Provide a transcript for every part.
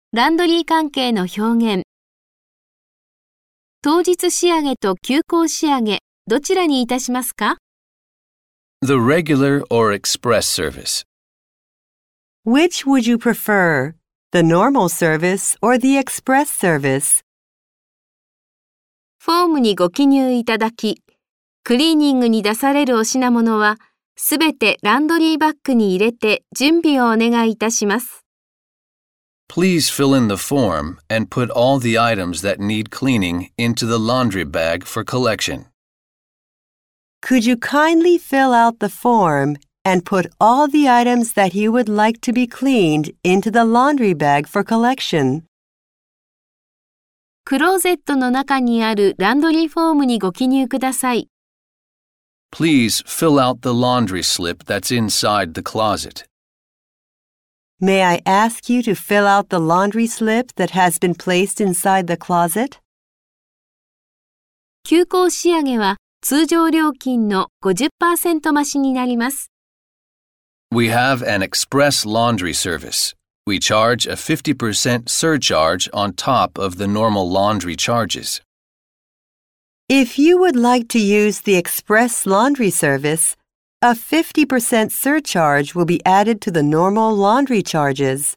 ランドリー関係の表現。当日仕上げと急行仕上げ、どちらにいたしますか？ The regular or express service. Which would you prefer, the normal service or the express service? フォームにご記入いただき、クリーニングに出されるお品物は、すべてランドリーバッグに入れて準備をお願いいたします。 Please fill in the form and put all the items that need cleaning into the laundry bag for collection. Could you kindly fill out the form and put all the items that you would like to be cleaned into the laundry bag for collection? クローゼットの中にあるランドリーフォームにご記入ください。 Please fill out the laundry slip that's inside the closet. May I ask you to fill out the laundry slip that has been placed inside the closet? 急行仕上げは通常料金の 50% 増しになります。 We have an express laundry service. We charge a 50% surcharge on top of the normal laundry charges. If you would like to use the express laundry service, a 50% surcharge will be added to the normal laundry charges.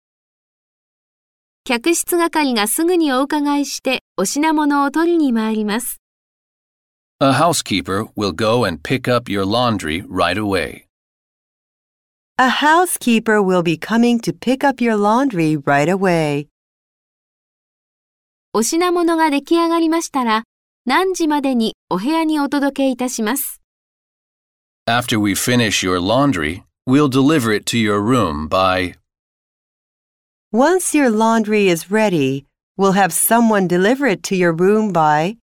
客室係がすぐにお伺いしてお品物を取りに参ります。 A housekeeper will go and pick up your laundry right away. A housekeeper will be coming to pick up your laundry right away. お品物が出来上がりましたら、何時までにお部屋にお届けいたします。 After we finish your laundry, we'll deliver it to your room by... Once your laundry is ready, we'll have someone deliver it to your room by...